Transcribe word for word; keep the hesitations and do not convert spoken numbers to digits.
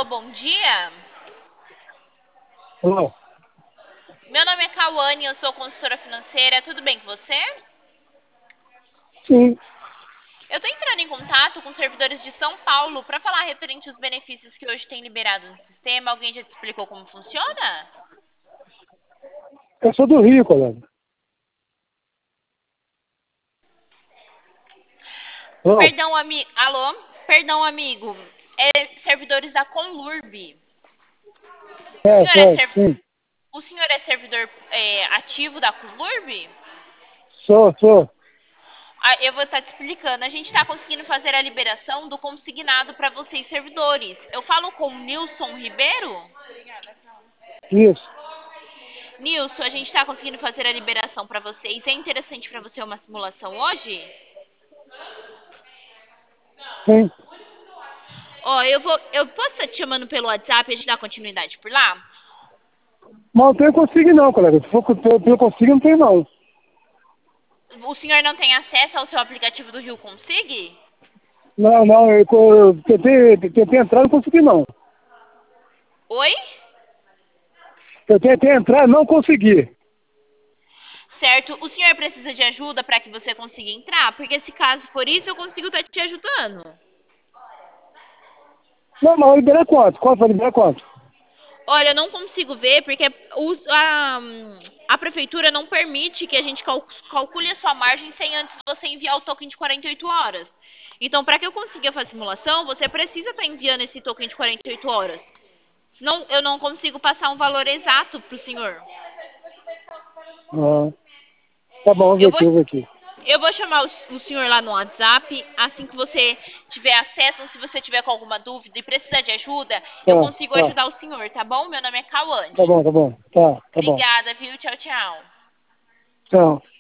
Alô, bom dia. Alô? Meu nome é Cauane, eu sou consultora financeira. Tudo bem com você? Sim. Eu estou entrando em contato com servidores de São Paulo para falar referente aos benefícios que hoje tem liberado no sistema. Alguém já te explicou como funciona? Eu sou do Rio, colega. Alô? Perdão, amigo. Alô? Perdão, amigo. É servidores da Conlurb. O É, senhor é, certo, serv... sim. o senhor é servidor é, ativo da Conlurb? Sou, sou. Ah, eu vou estar te explicando. A gente está conseguindo fazer a liberação do consignado para vocês, servidores. Eu falo com o Nilson Ribeiro? Isso. Nilson, a gente está conseguindo fazer a liberação para vocês. É interessante para você uma simulação hoje? Sim. Ó, eu vou, eu posso estar te chamando pelo WhatsApp e a gente dá continuidade por lá? Mas não tenho consigo não, colega. Se for pelo pelo consigo, não tem não. O senhor não tem acesso ao seu aplicativo do Rio Consig? Não, não, eu, eu tentei, tentei entrar e não consegui não. Oi? Eu tentei entrar e não consegui. Certo. O senhor precisa de ajuda para que você consiga entrar? Porque se caso for isso, eu consigo estar te ajudando. Não, mas eu liberei quanto? Quanto vai liberar quanto? Olha, eu não consigo ver porque os- a, a prefeitura não permite que a gente cal- calcule a sua margem sem antes você enviar o token de quarenta e oito horas. Então, para que eu consiga fazer a simulação, você precisa estar enviando esse token de quarenta e oito horas. Senão, eu não consigo passar um valor exato para o senhor. Ah, tá bom, vamos ver Eu vou, aqui, vamos ver aqui. eu vou chamar o, o senhor lá no WhatsApp. Assim que você tiver acesso, ou se você tiver com alguma dúvida e precisar de ajuda, eu Tá, consigo tá. ajudar o senhor, tá bom? Meu nome é Tá Cauane. bom, tá bom. Tá, tá bom. Obrigada, viu? Tchau, tchau. Tchau.